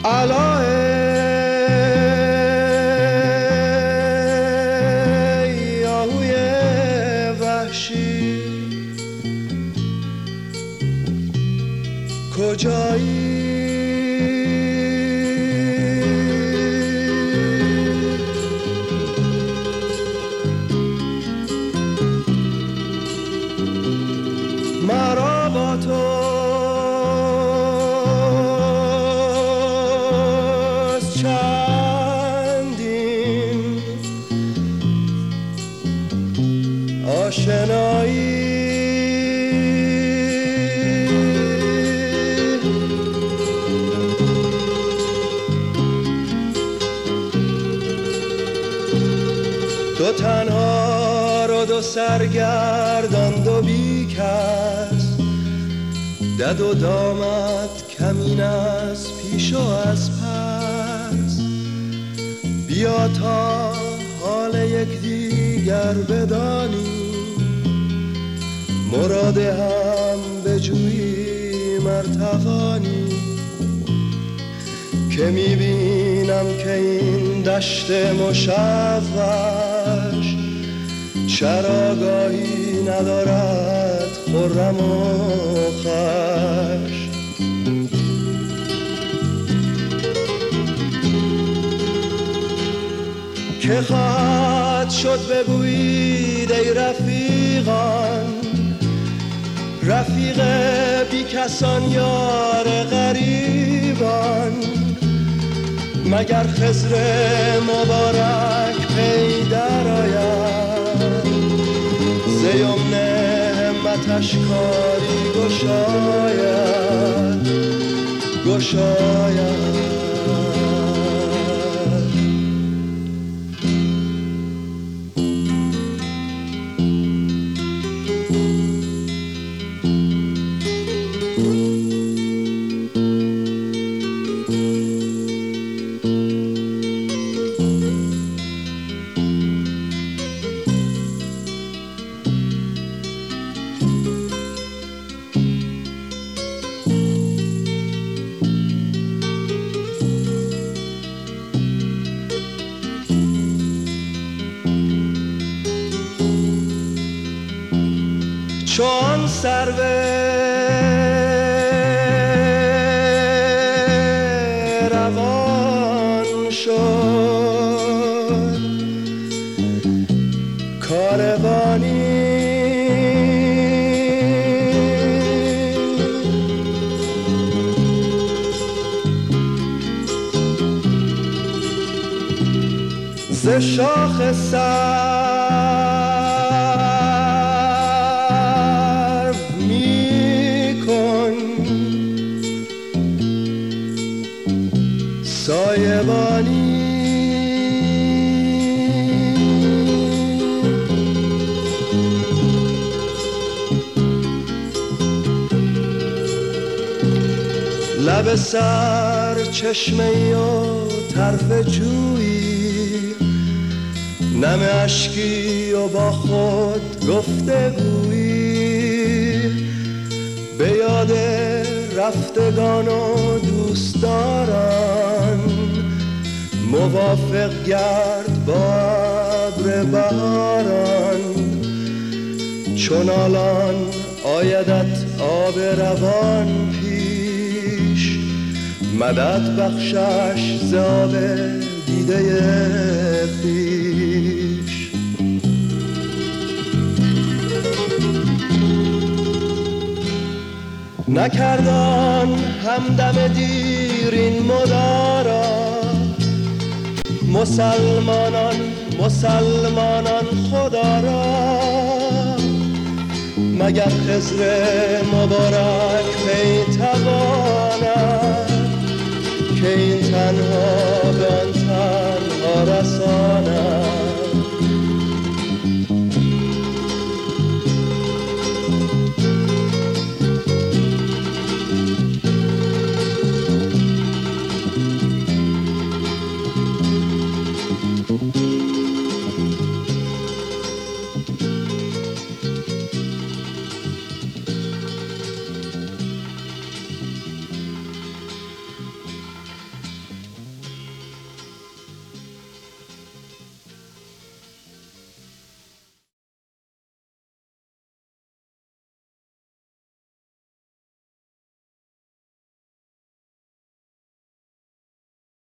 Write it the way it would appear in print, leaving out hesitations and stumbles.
علای آهوی وحشی کجایی؟ مرا با توست چندین آشنایی، دو تنها رو دو سرگردان دو بی کس، دد و دامت کمین از پیش و از پس، بیا تا حال یکدیگر بدانی، مراد هم بجویی مرتوانی، که میبینم که این دشت مشوش چراگاهی ندارد خرم و خوش. که خواهد شد بگویید ای رفیقان، رفیق بی کسان یار غریبان، مگر خضر مبارک پی در آید، ز یمن همتش کاری گشاید گشاید. چون سرو روان شد کاروانی، ز شاخ سایبانی، لب سر چشمه‌ای و طرف جویی، نم اشکی و با خود گفتگویی، به یاد رفتگان و دوستداران، موافق گرد با ابر بهاران، چون الان آیدت آب روان پیش، مدد بخشش ز آب دیده خویش. نکردان همدم دیر این مدارا، مسلمانان خدا را، مگر خضر